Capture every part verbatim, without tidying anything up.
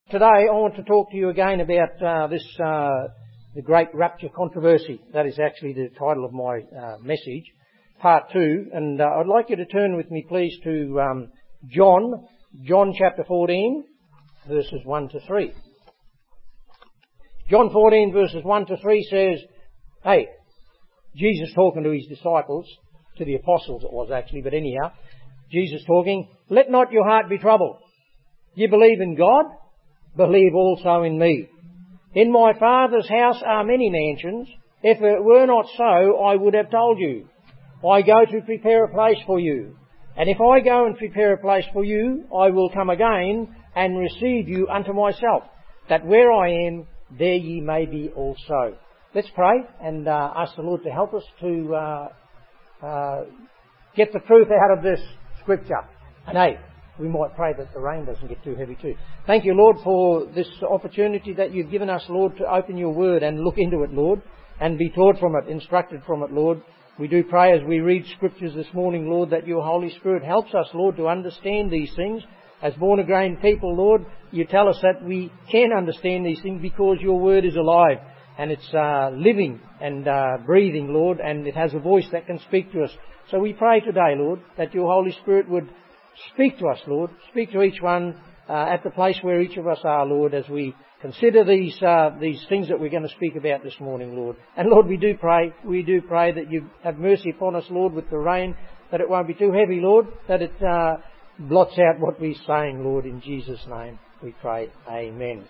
Today I want to talk to you again about uh, this, uh, the Great Rapture Controversy. That is actually the title of my uh, message, part two. And uh, I'd like you to turn with me please to um, John, John chapter fourteen, verses one to three. John fourteen verses one to three says, hey, Jesus talking to his disciples, to the apostles it was actually, but anyhow, Jesus talking, let not your heart be troubled. You believe in God? Believe also in me. In my Father's house are many mansions. If it were not so, I would have told you. I go to prepare a place for you. And if I go and prepare a place for you, I will come again and receive you unto myself, that where I am, there ye may be also. Let's pray and uh, ask the Lord to help us to uh, uh, get the truth out of this scripture. And hey, we might pray that the rain doesn't get too heavy too. Thank you, Lord, for this opportunity that you've given us, Lord, to open your word and look into it, Lord, and be taught from it, instructed from it, Lord. We do pray as we read scriptures this morning, Lord, that your Holy Spirit helps us, Lord, to understand these things. As born-again people, Lord, you tell us that we can understand these things because your word is alive and it's uh, living and uh, breathing, Lord, and it has a voice that can speak to us. So we pray today, Lord, that your Holy Spirit would speak to us, Lord. Speak to each one uh, at the place where each of us are, Lord, as we consider these uh, these things that we're going to speak about this morning, Lord. And Lord, we do pray, we do pray that you have mercy upon us, Lord, with the rain, that it won't be too heavy, Lord, that it uh, blots out what we're saying, Lord. In Jesus' name we pray. Amen.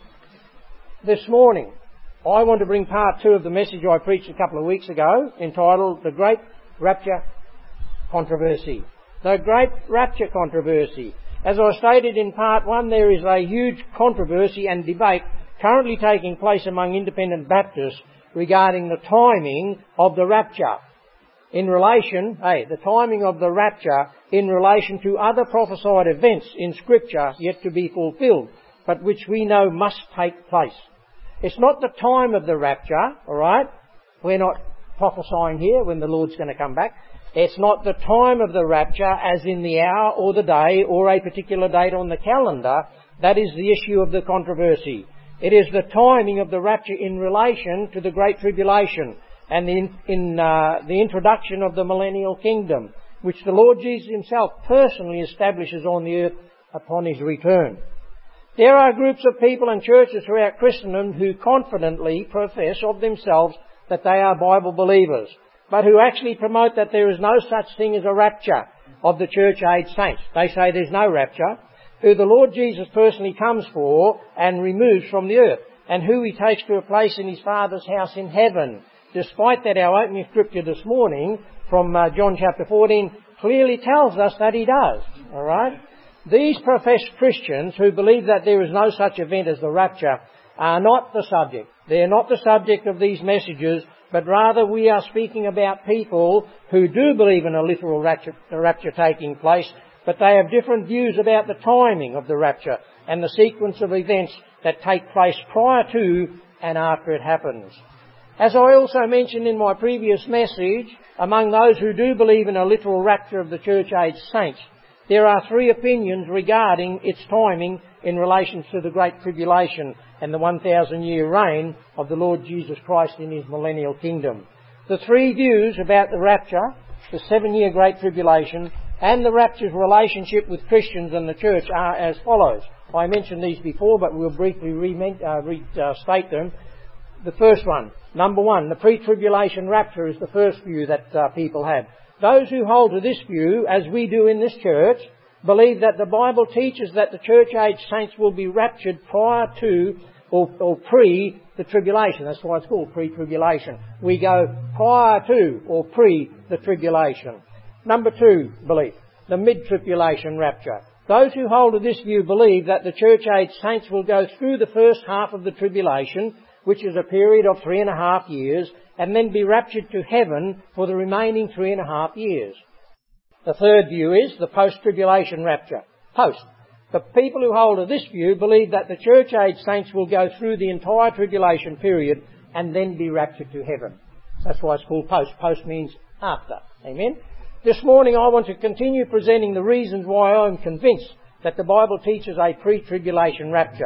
This morning, I want to bring part two of the message I preached a couple of weeks ago, entitled The Great Rapture Controversy. The Great Rapture Controversy. As I stated in part one, there is a huge controversy and debate currently taking place among independent Baptists regarding the timing of the rapture in relation, hey, the timing of the rapture in relation to other prophesied events in Scripture yet to be fulfilled, but which we know must take place. It's not the time of the rapture, alright? We're not prophesying here when the Lord's going to come back. It's not the time of the rapture as in the hour or the day or a particular date on the calendar. That is the issue of the controversy. It is the timing of the rapture in relation to the Great Tribulation and the, in, in, uh, the introduction of the millennial kingdom, which the Lord Jesus himself personally establishes on the earth upon his return. There are groups of people and churches throughout Christendom who confidently profess of themselves that they are Bible believers, but who actually promote that there is no such thing as a rapture of the church-age saints. They say there's no rapture, who the Lord Jesus personally comes for and removes from the earth, and who he takes to a place in his Father's house in heaven. Despite that, our opening scripture this morning from uh, John chapter fourteen clearly tells us that he does. All right? These professed Christians who believe that there is no such event as the rapture are not the subject. They are not the subject of these messages, but rather we are speaking about people who do believe in a literal rapture, a rapture taking place, but they have different views about the timing of the rapture and the sequence of events that take place prior to and after it happens. As I also mentioned in my previous message, among those who do believe in a literal rapture of the church-age saints, there are three opinions regarding its timing in relation to the Great Tribulation and the one thousand year reign of the Lord Jesus Christ in his millennial kingdom. The three views about the rapture, the seven-year Great Tribulation, and the rapture's relationship with Christians and the church are as follows. I mentioned these before, but we'll briefly restate uh, re- uh, them. The first one, number one, the pre-tribulation rapture is the first view that uh, people have. Those who hold to this view, as we do in this church, believe that the Bible teaches that the church-age saints will be raptured prior to or, or pre the tribulation. That's why it's called pre-tribulation. We go prior to or pre the tribulation. Number two belief, the mid-tribulation rapture. Those who hold to this view believe that the church-age saints will go through the first half of the tribulation, which is a period of three and a half years, and then be raptured to heaven for the remaining three and a half years. The third view is the post-tribulation rapture. Post. The people who hold to this view believe that the church-age saints will go through the entire tribulation period and then be raptured to heaven. That's why it's called post. Post means after. Amen? This morning I want to continue presenting the reasons why I'm convinced that the Bible teaches a pre-tribulation rapture.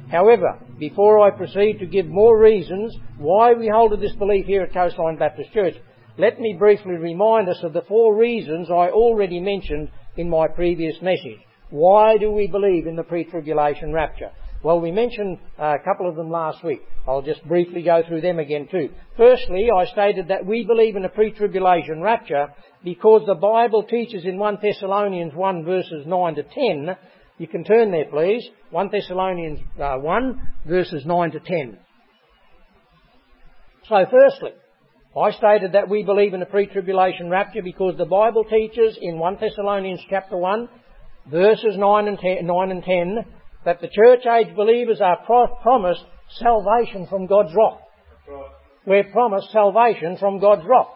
However, before I proceed to give more reasons why we hold to this belief here at Coastline Baptist Church, let me briefly remind us of the four reasons I already mentioned in my previous message. Why do we believe in the pre-tribulation rapture? Well, we mentioned a couple of them last week. I'll just briefly go through them again too. Firstly, I stated that we believe in a pre-tribulation rapture because the Bible teaches in First Thessalonians one verses nine to ten. You can turn there, please. First Thessalonians uh, one verses nine to ten. So firstly, I stated that we believe in a pre-tribulation rapture because the Bible teaches in First Thessalonians chapter one verses nine and ten that the church age believers are pro- promised salvation from God's wrath. We're promised salvation from God's wrath.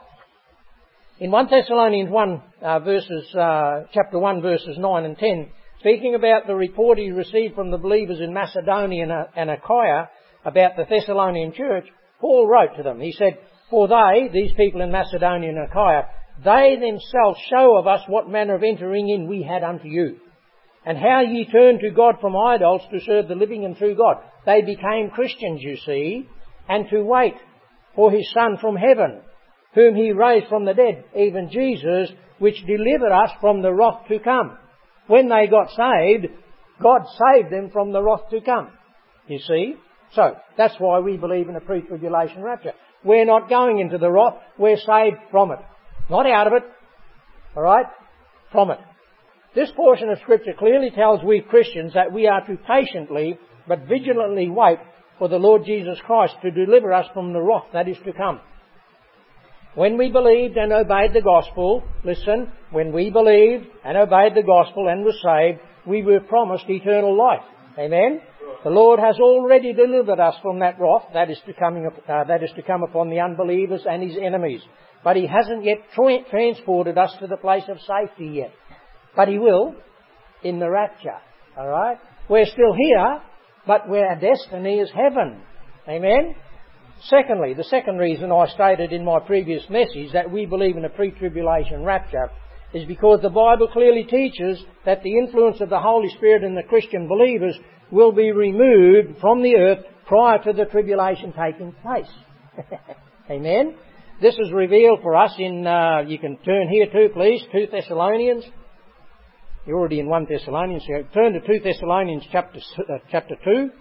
In First Thessalonians one uh, verses, uh, chapter one verses nine and ten, speaking about the report he received from the believers in Macedonia and, uh, and Achaia about the Thessalonian church, Paul wrote to them. He said, "For they," these people in Macedonia and Achaia, "they themselves show of us what manner of entering in we had unto you, and how ye turned to God from idols to serve the living and true God." They became Christians, you see, and to wait for his Son from heaven, whom he raised from the dead, even Jesus, which delivered us from the wrath to come. When they got saved, God saved them from the wrath to come. You see? So, that's why we believe in a pre-tribulation rapture. We're not going into the wrath, we're saved from it. Not out of it, alright? From it. This portion of Scripture clearly tells we Christians that we are to patiently but vigilantly wait for the Lord Jesus Christ to deliver us from the wrath that is to come. When we believed and obeyed the gospel, listen, when we believed and obeyed the gospel and were saved, we were promised eternal life. Amen? The Lord has already delivered us from that wrath that is to, coming, uh, that is to come upon the unbelievers and his enemies. But he hasn't yet tra- transported us to the place of safety yet. But he will in the rapture. Alright? We're still here, but our destiny is heaven. Amen? Secondly, the second reason I stated in my previous message that we believe in a pre-tribulation rapture is because the Bible clearly teaches that the influence of the Holy Spirit in the Christian believers will be removed from the earth prior to the tribulation taking place. Amen? This is revealed for us in, uh, you can turn here too, please, Second Thessalonians. You're already in First Thessalonians. So turn to Second Thessalonians chapter, uh, chapter two.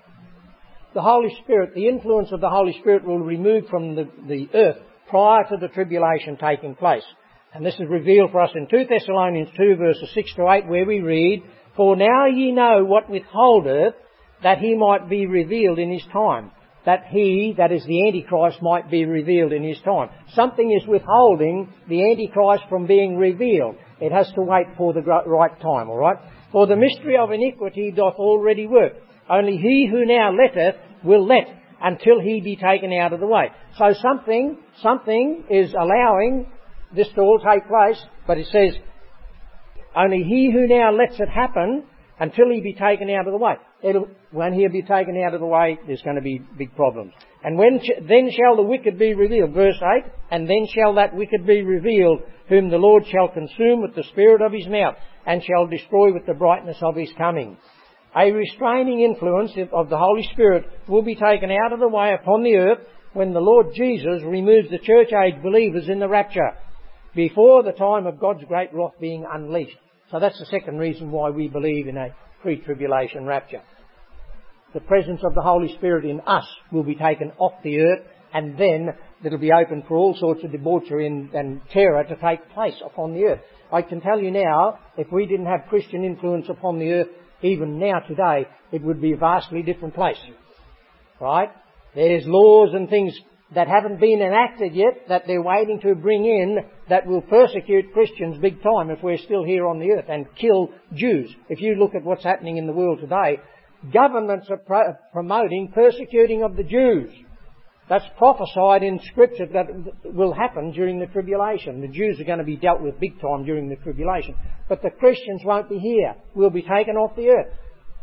The Holy Spirit, the influence of the Holy Spirit will remove from the, the earth prior to the tribulation taking place. And this is revealed for us in Second Thessalonians two verses six to eight where we read, "For now ye know what withholdeth, that he might be revealed in his time." That he, that is the Antichrist, might be revealed in his time. Something is withholding the Antichrist from being revealed. It has to wait for the right time, alright? "For the mystery of iniquity doth already work. Only he who now letteth will let until he be taken out of the way." So something, something is allowing this to all take place, but it says, only he who now lets it happen until he be taken out of the way. It'll, when he'll be taken out of the way, there's going to be big problems. "And when sh- then shall the wicked be revealed," verse eight, "and then shall that wicked be revealed, whom the Lord shall consume with the spirit of his mouth, and shall destroy with the brightness of his coming." A restraining influence of the Holy Spirit will be taken out of the way upon the earth when the Lord Jesus removes the church age believers in the rapture, before the time of God's great wrath being unleashed. So that's the second reason why we believe in a pre-tribulation rapture. The presence of the Holy Spirit in us will be taken off the earth, and then it'll be open for all sorts of debauchery and, and terror to take place upon the earth. I can tell you now, if we didn't have Christian influence upon the earth, even now today, it would be a vastly different place. Right? There's laws and things that haven't been enacted yet that they're waiting to bring in that will persecute Christians big time if we're still here on the earth, and kill Jews. If you look at what's happening in the world today, governments are pro- promoting persecuting of the Jews. That's prophesied in Scripture that will happen during the tribulation. The Jews are going to be dealt with big time during the tribulation. But the Christians won't be here. We'll be taken off the earth.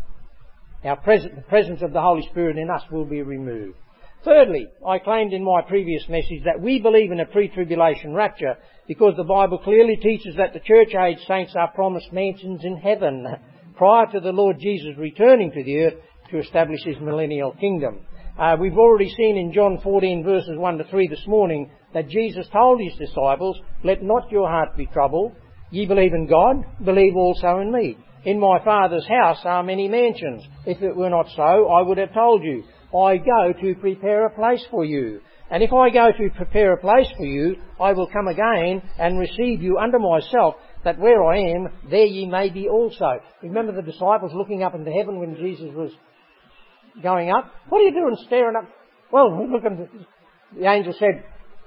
Our pres- the presence of the Holy Spirit in us will be removed. Thirdly, I claimed in my previous message that we believe in a pre-tribulation rapture because the Bible clearly teaches that the church age saints are promised mansions in heaven prior to the Lord Jesus returning to the earth to establish his millennial kingdom. Uh, we've already seen in John fourteen verses one to three this morning that Jesus told his disciples, "Let not your heart be troubled. Ye believe in God, believe also in me. In my Father's house are many mansions. If it were not so, I would have told you. I go to prepare a place for you. And if I go to prepare a place for you, I will come again and receive you unto myself, that where I am, there ye may be also." Remember the disciples looking up into heaven when Jesus was going up? "What are you doing staring up?" "Well, we're looking." The angel said,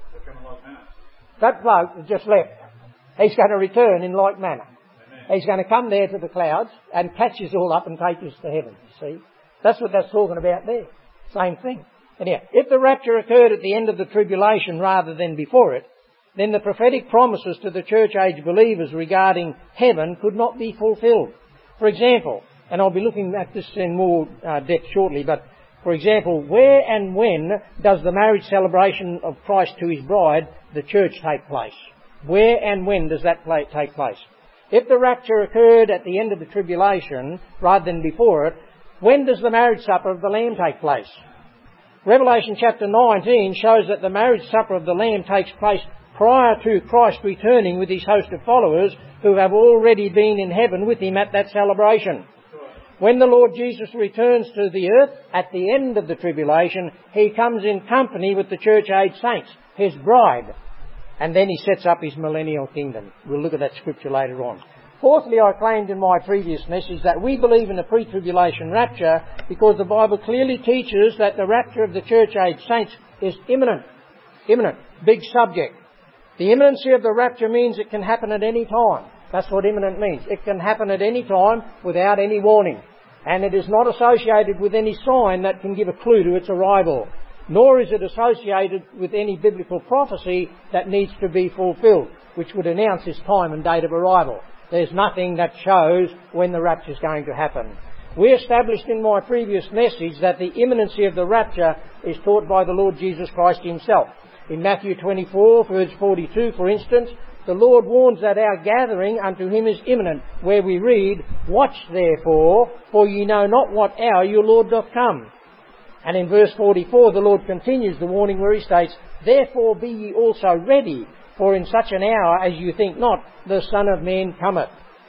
"That bloke that just left, he's going to return in like manner. He's going to come there to the clouds and catch us all up and take us to heaven." See? That's what that's talking about there. Same thing. Anyhow, if the rapture occurred at the end of the tribulation rather than before it, then the prophetic promises to the church age believers regarding heaven could not be fulfilled. For example, and I'll be looking at this in more uh, depth shortly, but for example, where and when does the marriage celebration of Christ to his bride, the church, take place? Where and when does that play, take place? If the rapture occurred at the end of the tribulation rather than before it, when does the marriage supper of the Lamb take place? Revelation chapter nineteen shows that the marriage supper of the Lamb takes place prior to Christ returning with his host of followers who have already been in heaven with him at that celebration. When the Lord Jesus returns to the earth at the end of the tribulation, he comes in company with the church age saints, his bride, and then he sets up his millennial kingdom. We'll look at that scripture later on. Fourthly, I claimed in my previous message that we believe in a pre-tribulation rapture because the Bible clearly teaches that the rapture of the church age saints is imminent. Imminent. Big subject. The imminency of the rapture means it can happen at any time. That's what imminent means. It can happen at any time without any warning. And it is not associated with any sign that can give a clue to its arrival. Nor is it associated with any biblical prophecy that needs to be fulfilled, which would announce its time and date of arrival. There's nothing that shows when the rapture is going to happen. We established in my previous message that the imminency of the rapture is taught by the Lord Jesus Christ himself. In Matthew twenty-four, verse forty-two, for instance, the Lord warns that our gathering unto him is imminent, where we read, "Watch therefore, for ye know not what hour your Lord doth come." And in verse forty-four, the Lord continues the warning where he states, "Therefore be ye also ready, for in such an hour as you think not, the Son of Man cometh."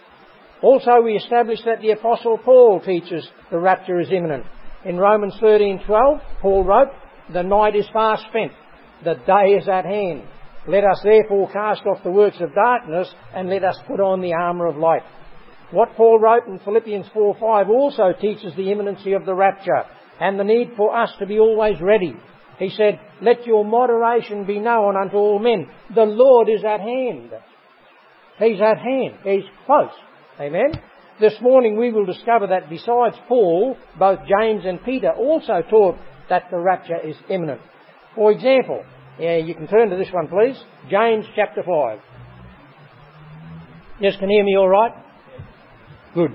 Also we established that the Apostle Paul teaches the rapture is imminent. In Romans thirteen twelve, Paul wrote, "The night is fast spent, the day is at hand. Let us therefore cast off the works of darkness, and let us put on the armour of light." What Paul wrote in Philippians four five also teaches the imminency of the rapture and the need for us to be always ready. He said, "Let your moderation be known unto all men. The Lord is at hand." He's at hand. He's close. Amen? This morning we will discover that besides Paul, both James and Peter also taught that the rapture is imminent. For example, yeah, you can turn to this one please, James chapter five. Yes, can you hear me all right? Good.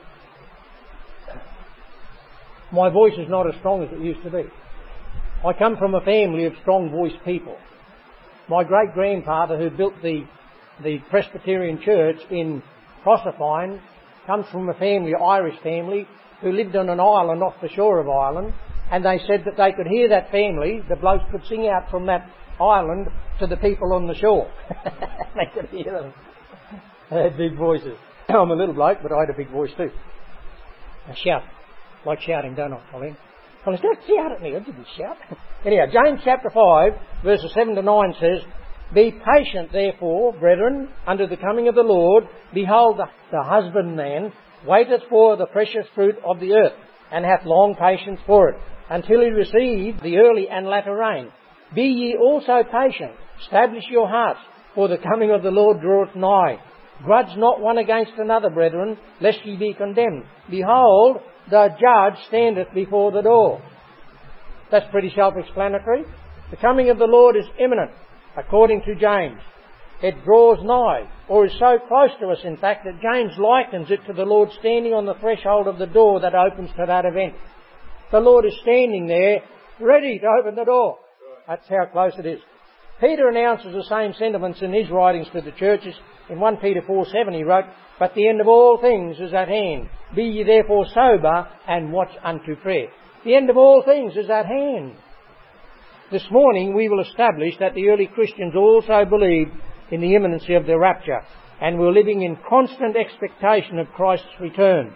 My voice is not as strong as it used to be. I come from a family of strong-voiced people. My great-grandfather, who built the, the Presbyterian church in Proserpine, comes from a family, an Irish family, who lived on an island off the shore of Ireland, and they said that they could hear that family, the blokes could sing out from that island to the people on the shore. They could hear them. They had big voices. I'm a little bloke, but I had a big voice too. I shout. Like shouting, don't I, Colin? Colin, don't shout at me. I didn't shout. Anyhow, James chapter five, verses seven to nine says, "Be patient, therefore, brethren, unto the coming of the Lord. Behold, the, the husbandman waiteth for the precious fruit of the earth, and hath long patience for it, until he receive the early and latter rain. Be ye also patient. Establish your hearts, for the coming of the Lord draweth nigh. Grudge not one against another, brethren, lest ye be condemned. Behold, the judge standeth before the door." That's pretty self-explanatory. The coming of the Lord is imminent, according to James. It draws nigh, or is so close to us, in fact, that James likens it to the Lord standing on the threshold of the door that opens to that event. The Lord is standing there, ready to open the door. That's how close it is. Peter announces the same sentiments in his writings to the churches. In First Peter four seven he wrote, But the end of all things is at hand. Be ye therefore sober, and watch unto prayer. The end of all things is at hand. This morning we will establish that the early Christians also believed in the imminency of the rapture, and were living in constant expectation of Christ's return.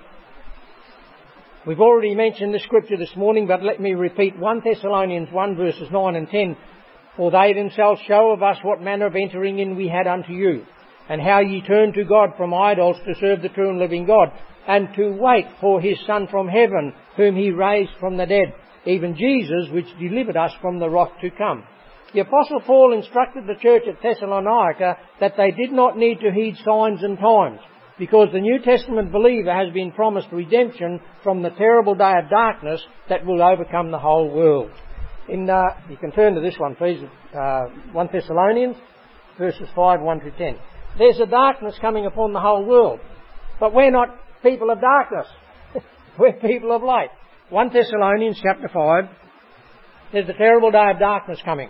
We've already mentioned the scripture this morning, but let me repeat First Thessalonians one verses nine and ten. For they themselves show of us what manner of entering in we had unto you, and how ye turned to God from idols to serve the true and living God, and to wait for his Son from heaven, whom he raised from the dead, even Jesus, which delivered us from the wrath to come. The Apostle Paul instructed the church at Thessalonica that they did not need to heed signs and times, because the New Testament believer has been promised redemption from the terrible day of darkness that will overcome the whole world. In, uh, you can turn to this one, please, uh, First Thessalonians, verses five, one to ten. There's a darkness coming upon the whole world, but we're not people of darkness. We're people of light. First Thessalonians chapter five, there's a terrible day of darkness coming.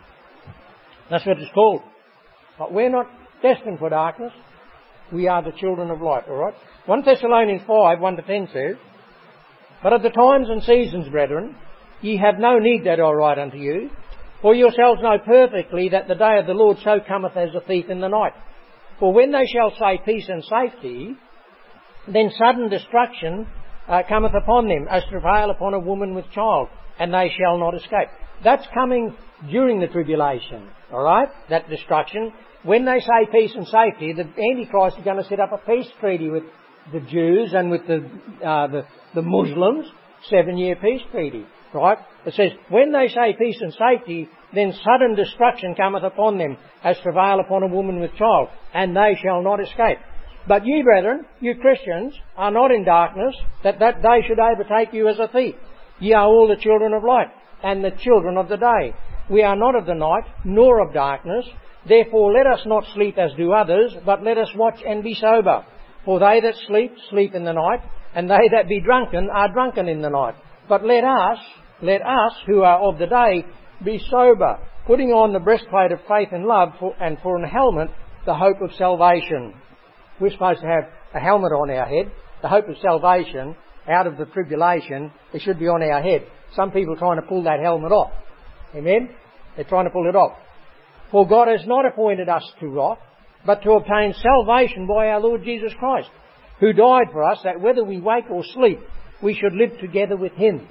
That's what it's called. But we're not destined for darkness. We are the children of light, alright? First Thessalonians five, one to ten says, But of the times and seasons, brethren, ye have no need that I write unto you, for yourselves know perfectly that the day of the Lord so cometh as a thief in the night. For when they shall say peace and safety, then sudden destruction uh, cometh upon them, as travail upon a woman with child, and they shall not escape. That's coming during the tribulation, alright? That destruction. When they say peace and safety, the Antichrist is going to set up a peace treaty with the Jews and with the uh, the, the Muslims, seven-year peace treaty, right? It says, when they say peace and safety, then sudden destruction cometh upon them, as travail upon a woman with child, and they shall not escape. But ye, brethren, you Christians, are not in darkness, that that day should overtake you as a thief. Ye are all the children of light, and the children of the day. We are not of the night, nor of darkness. Therefore let us not sleep as do others, but let us watch and be sober. For they that sleep, sleep in the night, and they that be drunken are drunken in the night. But let us, let us who are of the day, be sober, putting on the breastplate of faith and love, for, and for an helmet, the hope of salvation. We're supposed to have a helmet on our head, the hope of salvation, out of the tribulation. It should be on our head. Some people are trying to pull that helmet off. Amen? They're trying to pull it off. For God has not appointed us to wrath, but to obtain salvation by our Lord Jesus Christ, who died for us, that whether we wake or sleep, we should live together with Him.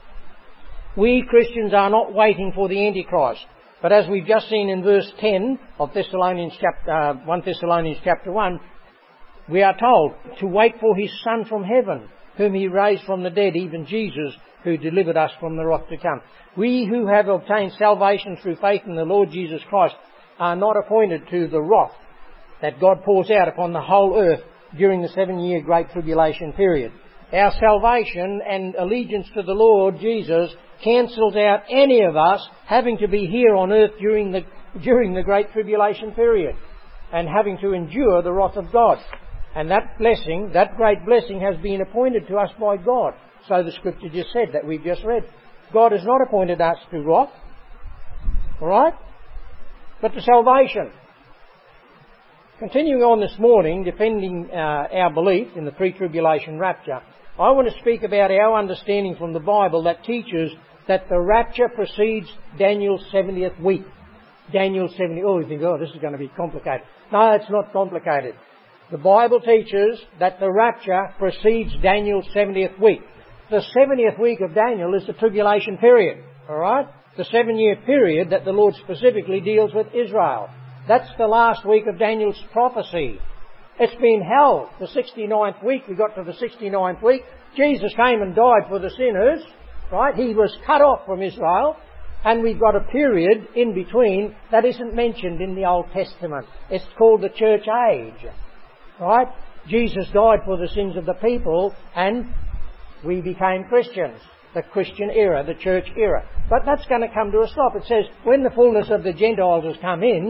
We Christians are not waiting for the Antichrist, but as we've just seen in verse ten of Thessalonians chapter, uh, First Thessalonians chapter one, we are told to wait for His Son from heaven, whom He raised from the dead, even Jesus, who delivered us from the wrath to come. We who have obtained salvation through faith in the Lord Jesus Christ are not appointed to the wrath that God pours out upon the whole earth during the seven-year Great Tribulation period. Our salvation and allegiance to the Lord Jesus cancels out any of us having to be here on earth during the, during the Great Tribulation period and having to endure the wrath of God. And that blessing, that great blessing, has been appointed to us by God. So the Scripture just said that we've just read. God has not appointed us to wrath, alright, but to salvation. Continuing on this morning, defending uh, our belief in the pre-tribulation rapture, I want to speak about our understanding from the Bible that teaches that the rapture precedes Daniel's seventieth week. Daniel's seventieth, oh, you think, oh, this is going to be complicated. No, it's not complicated. The Bible teaches that the rapture precedes Daniel's seventieth week. The seventieth week of Daniel is the tribulation period, alright? The seven-year period that the Lord specifically deals with Israel. That's the last week of Daniel's prophecy. It's been hell. The sixty-ninth week, we got to the sixty-ninth week. Jesus came and died for the sinners, right? He was cut off from Israel. And we've got a period in between that isn't mentioned in the Old Testament. It's called the church age, right? Jesus died for the sins of the people and we became Christians. The Christian era, the church era. But that's going to come to a stop. It says, when the fullness of the Gentiles has come in,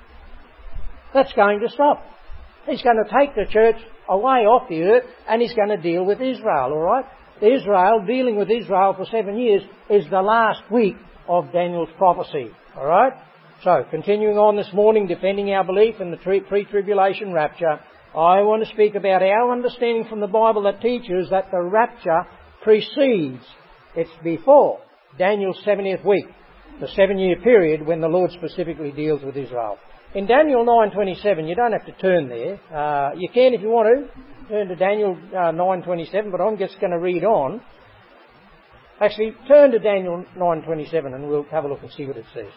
that's going to stop. He's going to take the church away off the earth and He's going to deal with Israel, alright? Israel, dealing with Israel for seven years, is the last week of Daniel's prophecy, alright? So, continuing on this morning, defending our belief in the pre-tribulation rapture, I want to speak about our understanding from the Bible that teaches that the rapture precedes, it's before Daniel's seventieth week, the seven-year period when the Lord specifically deals with Israel. In Daniel nine twenty-seven, you don't have to turn there. Uh, you can if you want to, turn to Daniel uh, nine twenty-seven, but I'm just going to read on. Actually, turn to Daniel nine twenty-seven and we'll have a look and see what it says.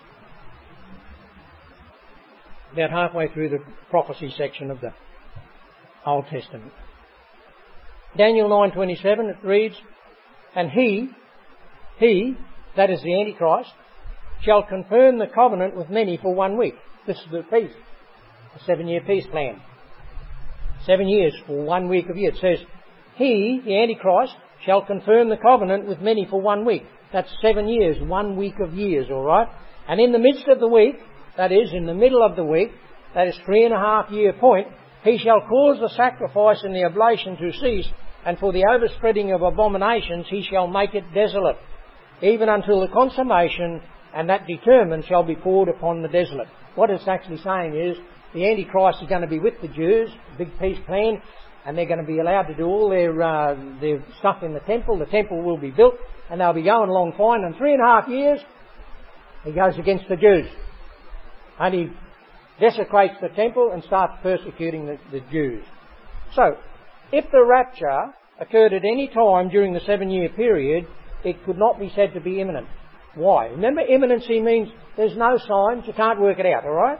About halfway through the prophecy section of the Old Testament. Daniel nine twenty-seven, it reads, "And he, he, that is the Antichrist, shall confirm the covenant with many for one week." This is the peace, the seven-year peace plan. Seven years for one week of year. It says, "He, the Antichrist, shall confirm the covenant with many for one week." That's seven years, one week of years, all right? "And in the midst of the week," that is, in the middle of the week, that is three and a half year point, "he shall cause the sacrifice and the oblation to cease, and for the overspreading of abominations he shall make it desolate, even until the consummation, and that determined shall be poured upon the desolate." What it's actually saying is the Antichrist is going to be with the Jews, big peace plan, and they're going to be allowed to do all their uh, their stuff in the temple. The temple will be built, and they'll be going along fine. And three and a half years, he goes against the Jews, and he desecrates the temple and starts persecuting the, the Jews. So, if the rapture occurred at any time during the seven-year period, it could not be said to be imminent. Why? Remember, imminency means there's no signs, you can't work it out, alright?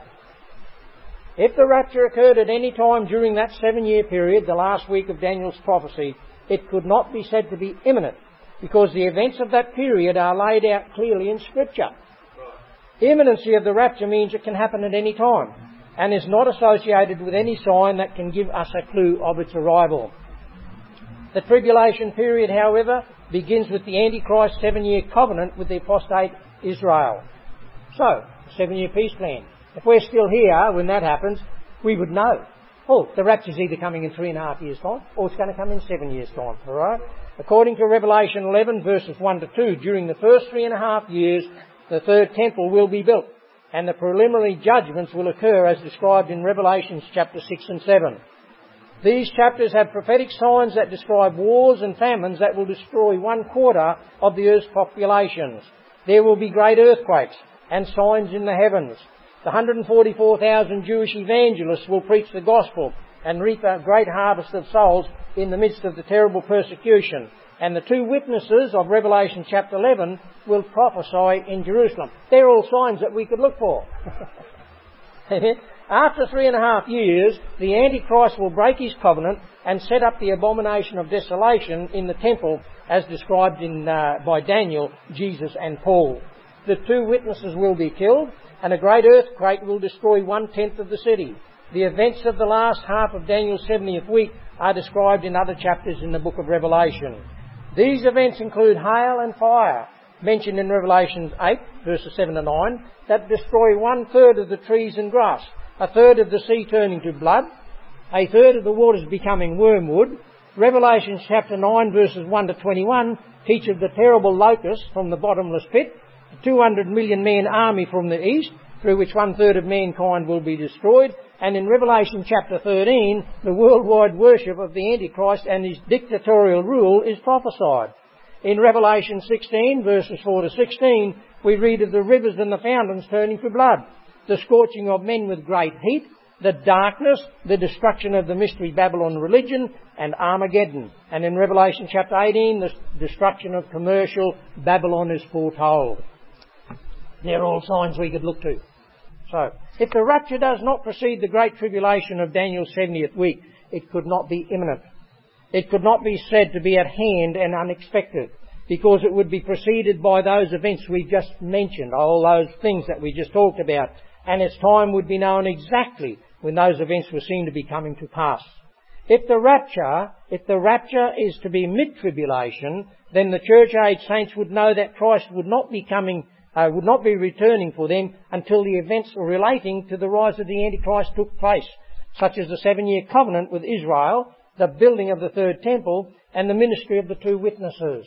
If the rapture occurred at any time during that seven-year period, the last week of Daniel's prophecy, it could not be said to be imminent, because the events of that period are laid out clearly in Scripture. The imminency of the rapture means it can happen at any time, and is not associated with any sign that can give us a clue of its arrival. The tribulation period, however, begins with the Antichrist seven-year covenant with the apostate Israel. So, seven-year peace plan. If we're still here when that happens, we would know. Oh, the rapture's either coming in three and a half years' time, or it's going to come in seven years' time, alright? According to Revelation eleven, verses one to two, during the first three and a half years, the third temple will be built, and the preliminary judgments will occur as described in Revelations chapter six and seven. These chapters have prophetic signs that describe wars and famines that will destroy one quarter of the earth's populations. There will be great earthquakes and signs in the heavens. The one hundred forty-four thousand Jewish evangelists will preach the gospel and reap a great harvest of souls in the midst of the terrible persecution. And the two witnesses of Revelation chapter eleven will prophesy in Jerusalem. They're all signs that we could look for. After three and a half years, the Antichrist will break his covenant and set up the abomination of desolation in the temple as described in uh, by Daniel, Jesus and Paul. The two witnesses will be killed, and a great earthquake will destroy one-tenth of the city. The events of the last half of Daniel's seventieth week are described in other chapters in the book of Revelation. These events include hail and fire, mentioned in Revelation eight, verses seven to nine, that destroy one-third of the trees and grass, a third of the sea turning to blood, a third of the waters becoming wormwood. Revelation chapter nine, verses one to twenty-one, teach of the terrible locust from the bottomless pit, the two hundred million man army from the east, through which one-third of mankind will be destroyed. And in Revelation chapter thirteen, the worldwide worship of the Antichrist and his dictatorial rule is prophesied. In Revelation sixteen, verses four to sixteen, we read of the rivers and the fountains turning to blood, the scorching of men with great heat, the darkness, the destruction of the mystery Babylon religion, and Armageddon. And in Revelation chapter eighteen, the destruction of commercial Babylon is foretold. They're all signs we could look to. So, if the rapture does not precede the great tribulation of Daniel's seventieth week, it could not be imminent. It could not be said to be at hand and unexpected, because it would be preceded by those events we just mentioned, all those things that we just talked about, and its time would be known exactly when those events were seen to be coming to pass. If the rapture, if the rapture is to be mid-tribulation, then the church age saints would know that Christ would not be coming Uh, would not be returning for them until the events relating to the rise of the Antichrist took place, such as the seven-year covenant with Israel, the building of the third temple, and the ministry of the two witnesses.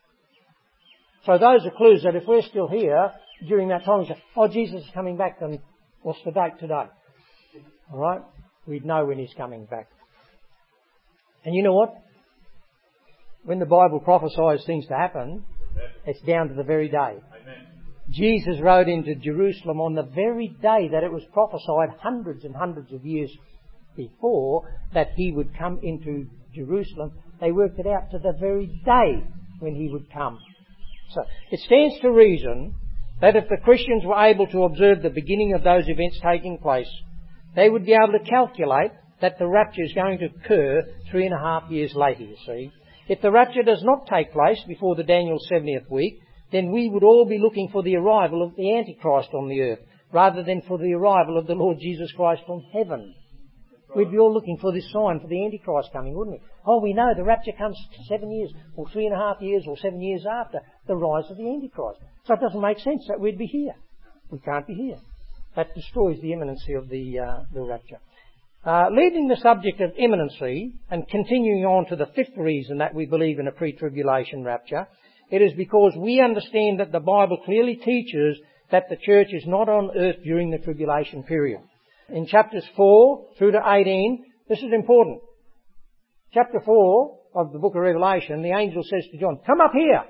So those are clues that if we're still here during that time, we say, oh, Jesus is coming back, then what's the date today? All right? we'd know when He's coming back. And you know what? When the Bible prophesies things to happen, it's down to the very day. Amen. Jesus rode into Jerusalem on the very day that it was prophesied hundreds and hundreds of years before that He would come into Jerusalem. They worked it out to the very day when He would come. So it stands to reason that if the Christians were able to observe the beginning of those events taking place, they would be able to calculate that the rapture is going to occur three and a half years later, you see. If the rapture does not take place before the Daniel seventieth week, then we would all be looking for the arrival of the Antichrist on the earth, rather than for the arrival of the Lord Jesus Christ from heaven. We'd be all looking for this sign for the Antichrist coming, wouldn't we? Oh, we know the rapture comes seven years, or three and a half years, or seven years after the rise of the Antichrist. So it doesn't make sense that we'd be here. We can't be here. That destroys the imminency of the, uh, the rapture. Uh, leaving the subject of imminency and continuing on to the fifth reason that we believe in a pre-tribulation rapture, it is because we understand that the Bible clearly teaches that the church is not on earth during the tribulation period. In chapters four through to eighteen, this is important. Chapter four of the book of Revelation, the angel says to John, "Come up here!"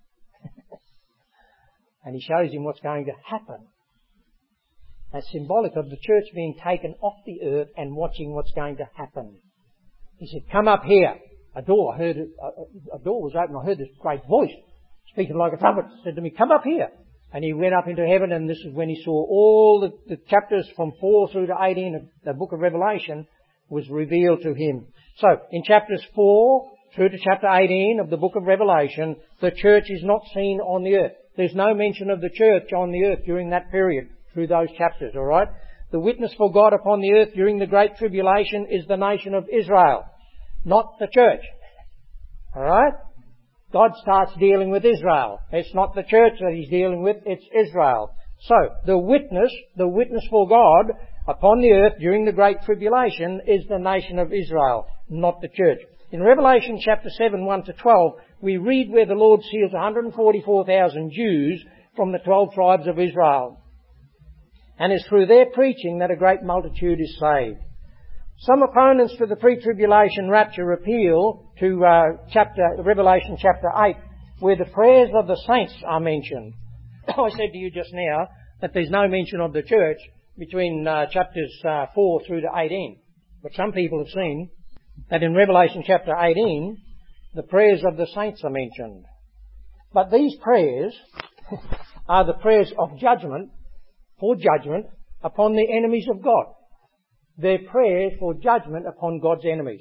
And he shows him what's going to happen. That's symbolic of the church being taken off the earth and watching what's going to happen. He said, "Come up here." A door, I heard, a, a door was open. I heard this great voice speaking like a trumpet. Said to me, "Come up here." And he went up into heaven, and this is when he saw all the, the chapters from four through to eighteen of the book of Revelation was revealed to him. So, in chapters four through to chapter eighteen of the book of Revelation, the church is not seen on the earth. There's no mention of the church on the earth during that period, through those chapters, alright? The witness for God upon the earth during the Great Tribulation is the nation of Israel, not the church. Alright? God starts dealing with Israel. It's not the church that He's dealing with, it's Israel. So, the witness, the witness for God upon the earth during the Great Tribulation is the nation of Israel, not the church. In Revelation chapter seven, one to twelve, we read where the Lord seals one hundred forty-four thousand Jews from the twelve tribes of Israel. And it's through their preaching that a great multitude is saved. Some opponents to the pre-tribulation rapture appeal to uh, chapter Revelation chapter eight, where the prayers of the saints are mentioned. I said to you just now that there's no mention of the church between uh, chapters uh, four through to eighteen. But some people have seen that in Revelation chapter eighteen, the prayers of the saints are mentioned. But these prayers are the prayers of judgment, for judgment upon the enemies of God. They're prayers for judgment upon God's enemies.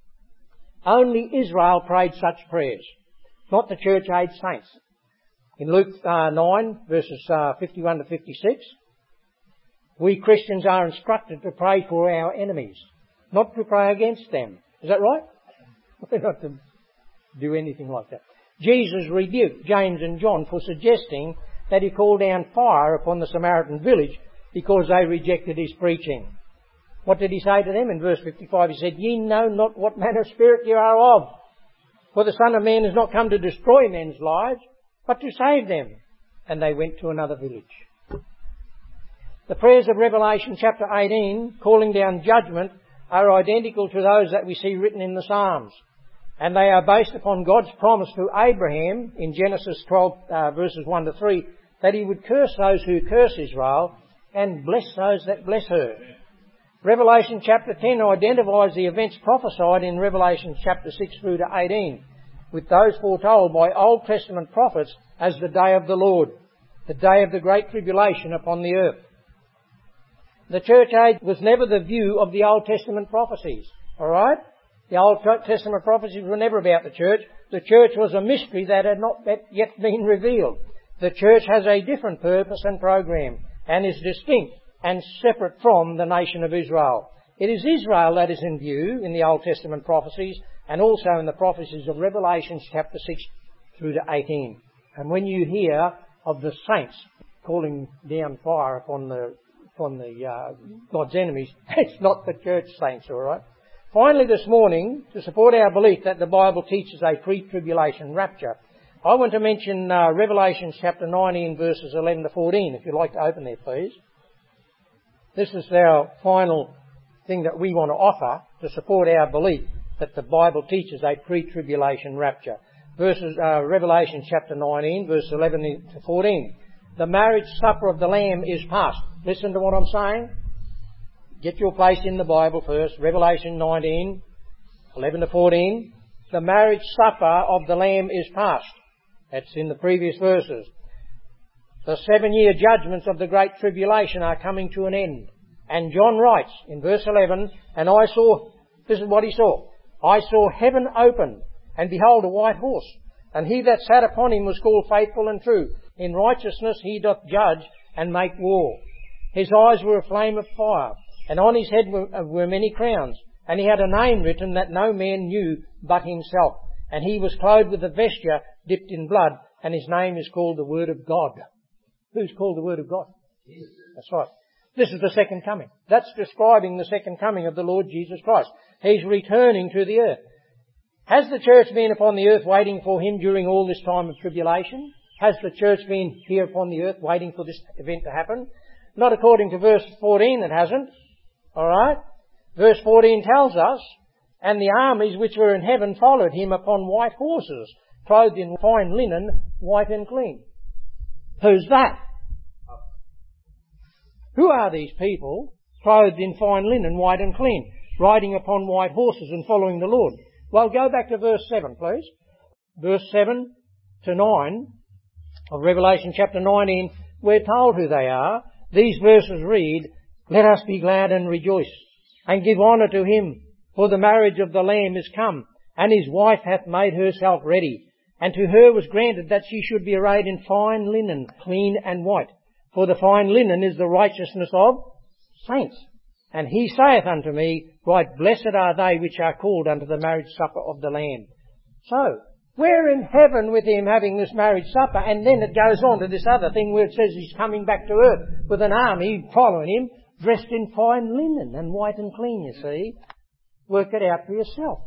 Only Israel prayed such prayers, not the church-age saints. In Luke uh, nine, verses uh, fifty-one to fifty-six, we Christians are instructed to pray for our enemies, not to pray against them. Is that right? We're not to do anything like that. Jesus rebuked James and John for suggesting that He called down fire upon the Samaritan village because they rejected His preaching. What did He say to them in verse fifty-five? He said, "Ye know not what manner of spirit ye are of. For the Son of Man is not come to destroy men's lives, but to save them." And they went to another village. The prayers of Revelation chapter eighteen, calling down judgment, are identical to those that we see written in the Psalms. And they are based upon God's promise to Abraham in Genesis twelve, uh, verses one to three, that He would curse those who curse Israel and bless those that bless her. Revelation chapter ten identifies the events prophesied in Revelation chapter six through to eighteen, with those foretold by Old Testament prophets as the day of the Lord, the day of the great tribulation upon the earth. The church age was never the view of the Old Testament prophecies, alright? The Old Testament prophecies were never about the church. The church was a mystery that had not yet been revealed. The church has a different purpose and program, and is distinct and separate from the nation of Israel. It is Israel that is in view in the Old Testament prophecies, and also in the prophecies of Revelation chapter six through to eighteen. And when you hear of the saints calling down fire upon the upon the uh, God's enemies, it's not the church saints, all right? Finally, this morning, to support our belief that the Bible teaches a pre-tribulation rapture, I want to mention uh, Revelation chapter nineteen, verses eleven to fourteen. If you'd like to open there, please. This is our final thing that we want to offer to support our belief that the Bible teaches a pre-tribulation rapture. Verses, uh, Revelation chapter nineteen, verse eleven to fourteen. The marriage supper of the Lamb is past. Listen to what I'm saying. Get your place in the Bible first. Revelation nineteen, eleven to fourteen. The marriage supper of the Lamb is past. That's in the previous verses. The seven-year judgments of the Great Tribulation are coming to an end. And John writes in verse eleven, and I saw, this is what he saw, I saw heaven open, and behold a white horse, and he that sat upon him was called Faithful and True. In righteousness he doth judge and make war. His eyes were a flame of fire, and on his head were, were many crowns, and he had a name written that no man knew but himself. And he was clothed with a vesture dipped in blood, and his name is called the Word of God. Who's called the Word of God? Jesus. That's right. This is the second coming. That's describing the second coming of the Lord Jesus Christ. He's returning to the earth. Has the church been upon the earth waiting for Him during all this time of tribulation? Has the church been here upon the earth waiting for this event to happen? Not according to verse fourteen, it hasn't. Alright? Verse fourteen tells us, and the armies which were in heaven followed Him upon white horses, clothed in fine linen, white and clean. Who's that? Who are these people, clothed in fine linen, white and clean, riding upon white horses and following the Lord? Well, go back to verse seven, please. Verse seven to nine of Revelation chapter nineteen, we're told who they are. These verses read, Let us be glad and rejoice, and give honour to Him, for the marriage of the Lamb is come, and His wife hath made herself ready. And to her was granted that she should be arrayed in fine linen, clean and white. For the fine linen is the righteousness of saints. And He saith unto me, Right blessed are they which are called unto the marriage supper of the Lamb. So, we're in heaven with Him having this marriage supper, and then it goes on to this other thing where it says He's coming back to earth with an army following Him, dressed in fine linen and white and clean, you see. Work it out for yourself.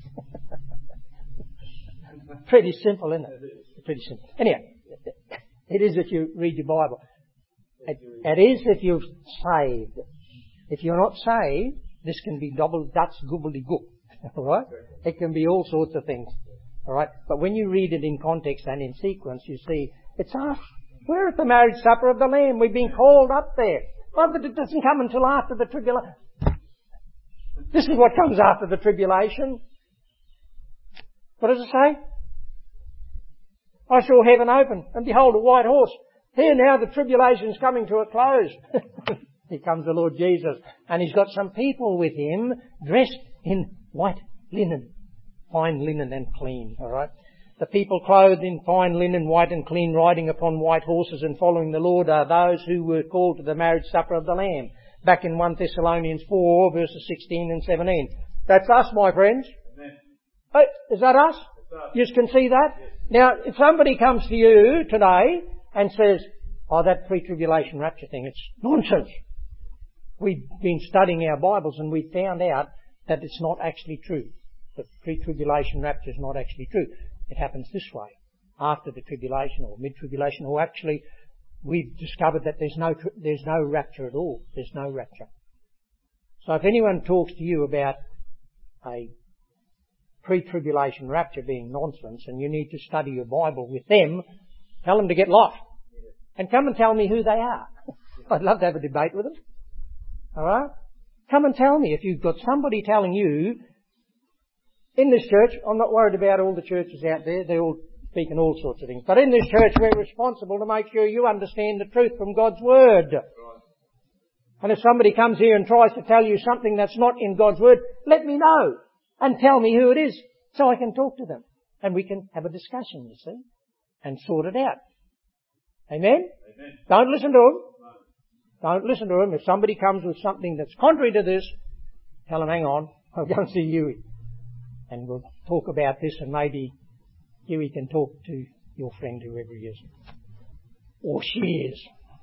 Pretty simple, isn't it? Pretty simple. Anyhow, it is if you read your Bible. It, it is if you're saved. If you're not saved, this can be double Dutch gobbledygook. Alright? It can be all sorts of things. Alright? But when you read it in context and in sequence, you see, it's us. We're at the marriage supper of the Lamb. We've been called up there. Well, but it doesn't come until after the tribulation. This is what comes after the tribulation. What does it say? I saw heaven open, and behold a white horse. Here now the tribulation's coming to a close. Here comes the Lord Jesus, and He's got some people with Him dressed in white linen, fine linen and clean, alright? The people clothed in fine linen, white and clean, riding upon white horses and following the Lord are those who were called to the marriage supper of the Lamb. Back in First Thessalonians four, verses sixteen and seventeen. That's us, my friends. Amen. Oh, is that us? You can see that? Yes. Now, if somebody comes to you today and says, oh, that pre-tribulation rapture thing, it's nonsense. We've been studying our Bibles and we found out that it's not actually true. The pre-tribulation rapture is not actually true. It happens this way. After the tribulation or mid-tribulation, or actually we've discovered that there's no, there's no rapture at all. There's no rapture. So if anyone talks to you about a pre-tribulation rapture being nonsense and you need to study your Bible with them, tell them to get lost. And come and tell me who they are. I'd love to have a debate with them. Alright? Come and tell me if you've got somebody telling you, in this church, I'm not worried about all the churches out there, they're all speaking all sorts of things, but in this church we're responsible to make sure you understand the truth from God's Word. And if somebody comes here and tries to tell you something that's not in God's Word, let me know. And tell me who it is, so I can talk to them. And we can have a discussion, you see, and sort it out. Amen? Amen. Don't listen to them. No. Don't listen to them. If somebody comes with something that's contrary to this, tell them, hang on, I'll go and see Huey. And we'll talk about this, and maybe Huey can talk to your friend, whoever he is. Or she is.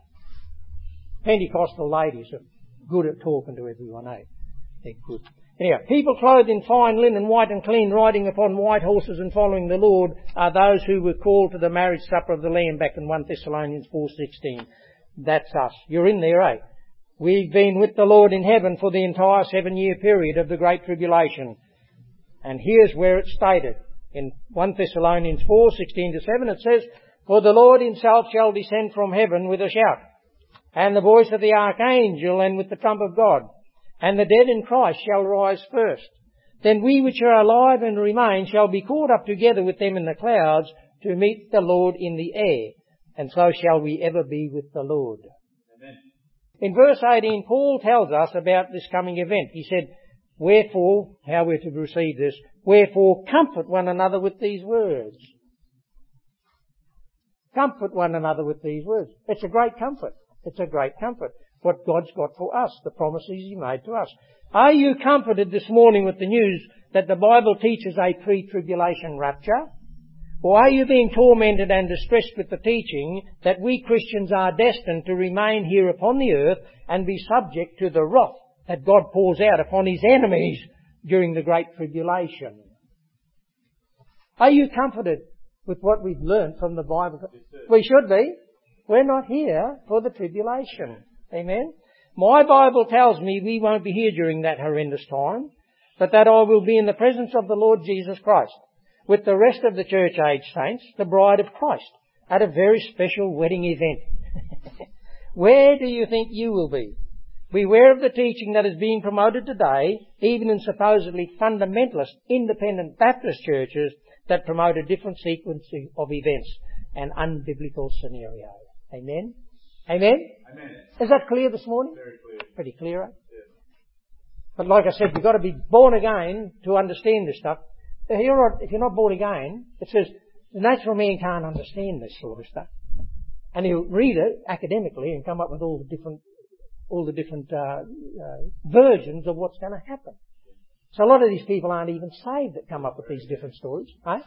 Pentecostal ladies are good at talking to everyone, eh? They're good. Anyhow, people clothed in fine linen, white and clean, riding upon white horses and following the Lord are those who were called to the marriage supper of the Lamb, back in First Thessalonians four sixteen. That's us. You're in there, eh? We've been with the Lord in heaven for the entire seven-year period of the Great Tribulation. And here's where it's stated. In First Thessalonians four, sixteen to seven, it says, "For the Lord himself shall descend from heaven with a shout, and the voice of the archangel, and with the trump of God. And the dead in Christ shall rise first. Then we which are alive and remain shall be caught up together with them in the clouds to meet the Lord in the air. And so shall we ever be with the Lord." Amen. In verse eighteen, Paul tells us about this coming event. He said, "Wherefore," how we're to receive this, "wherefore comfort one another with these words." Comfort one another with these words. It's a great comfort. It's a great comfort. What God's got for us, the promises He made to us. Are you comforted this morning with the news that the Bible teaches a pre-tribulation rapture? Or are you being tormented and distressed with the teaching that we Christians are destined to remain here upon the earth and be subject to the wrath that God pours out upon His enemies during the Great Tribulation? Are you comforted with what we've learned from the Bible? We should be. We're not here for the tribulation. Amen. My Bible tells me we won't be here during that horrendous time, but that I will be in the presence of the Lord Jesus Christ with the rest of the church age saints, the bride of Christ, at a very special wedding event. Where do you think you will be? Beware of the teaching that is being promoted today, even in supposedly fundamentalist independent Baptist churches that promote a different sequence of events and unbiblical scenario. Amen? Amen? Amen. Is that clear this morning? Very clear. Pretty clear, eh? Yeah. But like I said, you've got to be born again to understand this stuff. If you're not, if you're not born again, it says the natural man can't understand this sort of stuff. And he'll read it academically and come up with all the different, all the different uh, uh, versions of what's going to happen. So a lot of these people aren't even saved that come up with these different stories. Eh?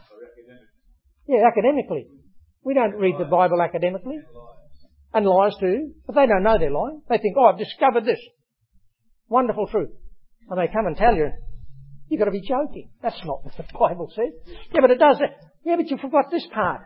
Yeah, academically. We don't read the Bible academically. And lies too. But they don't know they're lying. They think, "Oh, I've discovered this wonderful truth." And they come and tell you, "You've got to be joking. That's not what the Bible says." "Yeah, but it does that." "Yeah, but you forgot this part."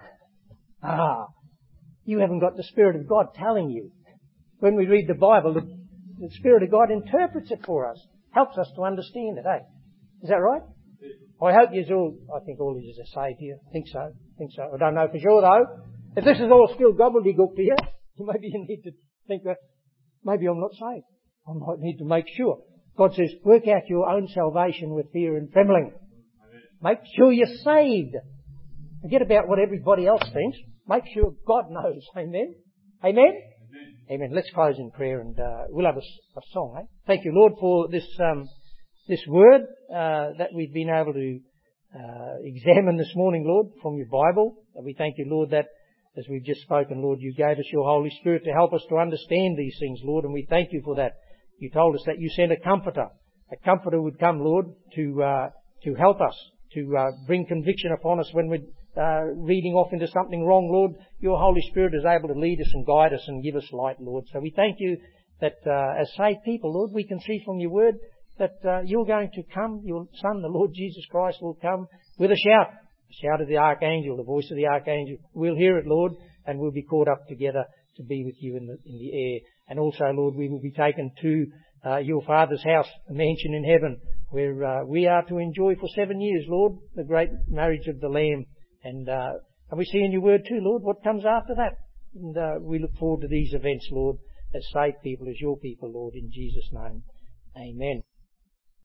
Ah, you haven't got the Spirit of God telling you. When we read the Bible, the, the Spirit of God interprets it for us. Helps us to understand it, eh? Is that right? I hope you all, I think all of you are saved here. I think so. I think so. I don't know for sure though. If this is all still gobbledygook to you, maybe you need to think that maybe I'm not saved. I might need to make sure. God says, work out your own salvation with fear and trembling. Amen. Make sure you're saved. Forget about what everybody else thinks. Make sure God knows. Amen? Amen? Amen. Amen. Let's close in prayer and uh, we'll have a, a song. Eh? Thank you, Lord, for this um, this word uh, that we've been able to uh, examine this morning, Lord, from your Bible. And we thank you, Lord, that as we've just spoken, Lord, you gave us your Holy Spirit to help us to understand these things, Lord, and we thank you for that. You told us that you sent a comforter. A comforter would come, Lord, to uh, to help us, to uh, bring conviction upon us when we're uh, reading off into something wrong, Lord. Your Holy Spirit is able to lead us and guide us and give us light, Lord. So we thank you that uh, as saved people, Lord, we can see from your word that uh, you're going to come, your Son, the Lord Jesus Christ, will come with a shout. The shout of the archangel, the voice of the archangel. We'll hear it, Lord, and we'll be caught up together to be with you in the, in the air. And also, Lord, we will be taken to uh, your Father's house, a mansion in heaven, where uh, we are to enjoy for seven years, Lord, the great marriage of the Lamb. And, uh, and we see in your word too, Lord, what comes after that. And uh, we look forward to these events, Lord, as saved people, as your people, Lord, in Jesus' name. Amen.